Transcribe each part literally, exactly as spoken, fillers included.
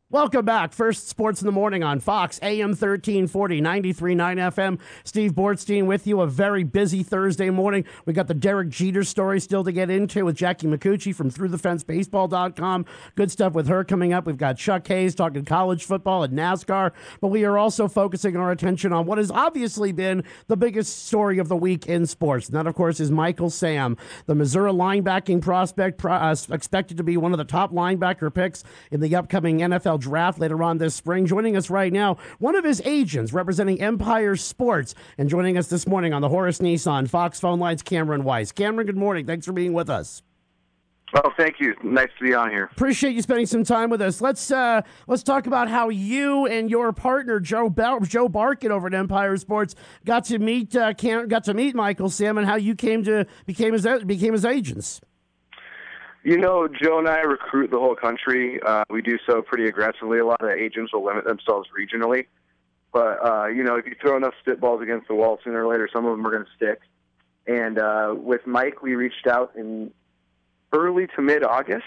Welcome back. First Sports in the Morning on Fox, A M thirteen forty, ninety-three point nine F M. Steve Bortstein with you. A very busy Thursday morning. We got the Derek Jeter story still to get into with Jackie McCucci from through the fence baseball dot com. Good stuff with her coming up. We've got Chuck Hayes talking college football and NASCAR. But we are also focusing our attention on what has obviously been the biggest story of the week in sports. And that, of course, is Michael Sam, the Missouri linebacking prospect, uh, expected to be one of the top linebacker picks in the upcoming N F L draft later on this spring. Joining us right now, one of his agents representing Empire Sports, and joining us this morning on the Horace Nissan Fox phone lines, Cameron Weiss. Cameron, good morning. Thanks for being with us. Well, thank you. Nice to be on here. Appreciate you spending some time with us. Let's uh, let's talk about how you and your partner Joe Bel- Joe Barkett over at Empire Sports got to meet uh, Cam- got to meet Michael Sam, and how you came to became his became his agents. You know, Joe and I recruit the whole country. Uh, we do so pretty aggressively. A lot of agents will limit themselves regionally. But, uh, you know, if you throw enough spitballs against the wall, sooner or later, some of them are going to stick. And uh, with Mike, we reached out in early to mid-August.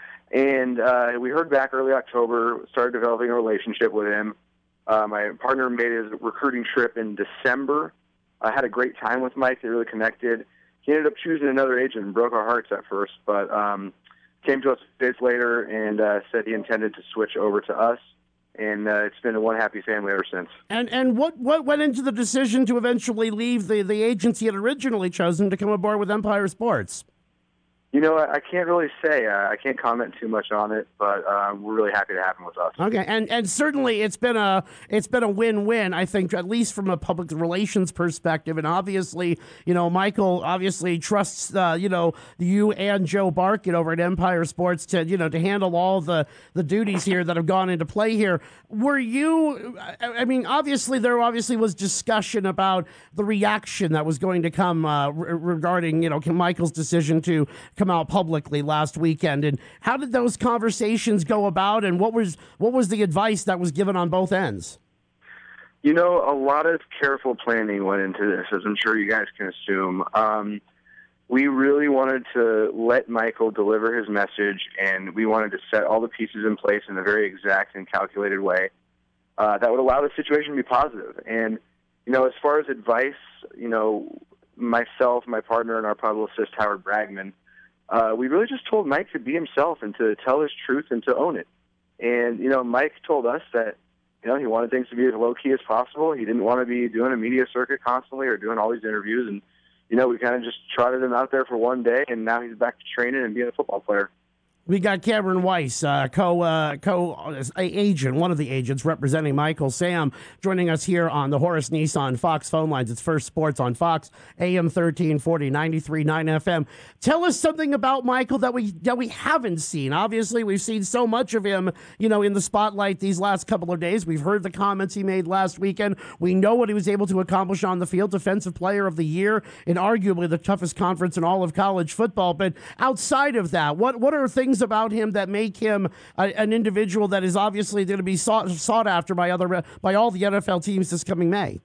And uh, we heard back early October, started developing a relationship with him. Uh, my partner made his recruiting trip in December. I had a great time with Mike. They really connected. He ended up choosing another agent and broke our hearts at first, but um, came to us days later and uh, said he intended to switch over to us, and uh, it's been a one happy family ever since. And and what, what went into the decision to eventually leave the, the agency he had originally chosen to come aboard with Empire Sports? You know, I can't really say. Uh, I can't comment too much on it, but uh, we're really happy to have him with us. Okay, and and certainly it's been a it's been a win-win, I think, at least from a public relations perspective. And obviously, you know, Michael obviously trusts uh, you know you and Joe Barkett over at Empire Sports to you know to handle all the the duties here that have gone into play here. Were you? I mean, obviously there obviously was discussion about the reaction that was going to come uh, re- regarding you know Michael's decision to come out publicly last weekend, and how did those conversations go about, and what was what was the advice that was given on both ends? You know, a lot of careful planning went into this, as I'm sure you guys can assume. Um, we really wanted to let Michael deliver his message, and we wanted to set all the pieces in place in a very exact and calculated way uh, that would allow the situation to be positive. And, you know, as far as advice, you know, myself, my partner, and our publicist, Howard Bragman, Uh, we really just told Mike to be himself and to tell his truth and to own it. And, you know, Mike told us that, you know, he wanted things to be as low-key as possible. He didn't want to be doing a media circuit constantly or doing all these interviews. And, you know, we kind of just trotted him out there for one day, and now he's back to training and being a football player. We got Cameron Weiss, uh, co uh, co uh, agent, one of the agents representing Michael Sam, joining us here on the Horace Nissan Fox phone lines. It's First Sports on Fox, A M thirteen forty, ninety-three point nine F M. Tell us something about Michael that we that we haven't seen. Obviously, we've seen so much of him, you know, in the spotlight these last couple of days. We've heard the comments he made last weekend. We know what he was able to accomplish on the field, Defensive Player of the Year in arguably the toughest conference in all of college football. But outside of that, what what are things about him that make him a, an individual that is obviously going to be sought, sought after by other by all the N F L teams this coming May?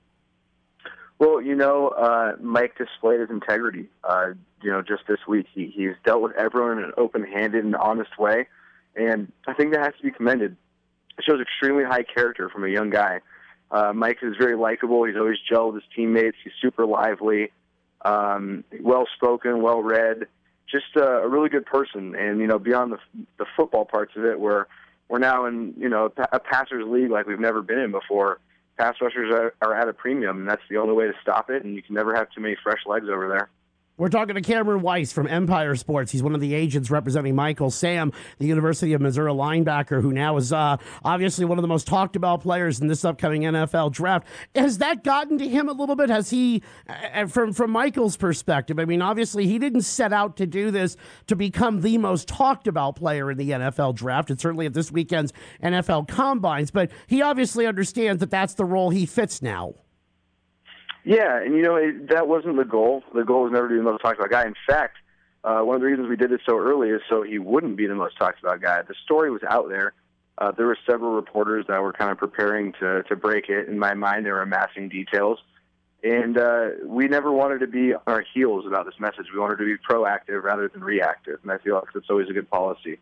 Well, you know, uh, Mike displayed his integrity. Uh, you know, just this week, he, he's dealt with everyone in an open-handed and honest way, and I think that has to be commended. It shows extremely high character from a young guy. Uh, Mike is very likable. He's always gelled with his teammates. He's super lively, um, well-spoken, well-read. Just uh, a really good person, and you know, beyond the the football parts of it, we're we're now in you know a passers league like we've never been in before. Pass rushers are, are at a premium, and that's the only way to stop it. And you can never have too many fresh legs over there. We're talking to Cameron Weiss from Empire Sports. He's one of the agents representing Michael Sam, the University of Missouri linebacker, who now is uh, obviously one of the most talked about players in this upcoming N F L draft. Has that gotten to him a little bit? Has he, uh, from from Michael's perspective, I mean, obviously he didn't set out to do this to become the most talked about player in the N F L draft, and certainly at this weekend's N F L combines, but he obviously understands that that's the role he fits now. Yeah, and you know, it, that wasn't the goal. The goal was never to be the most talked about guy. In fact, uh, one of the reasons we did it so early is so he wouldn't be the most talked about guy. The story was out there. Uh, there were several reporters that were kind of preparing to, to break it. In my mind, they were amassing details. And uh, we never wanted to be on our heels about this message. We wanted to be proactive rather than reactive, and I feel like that's always a good policy.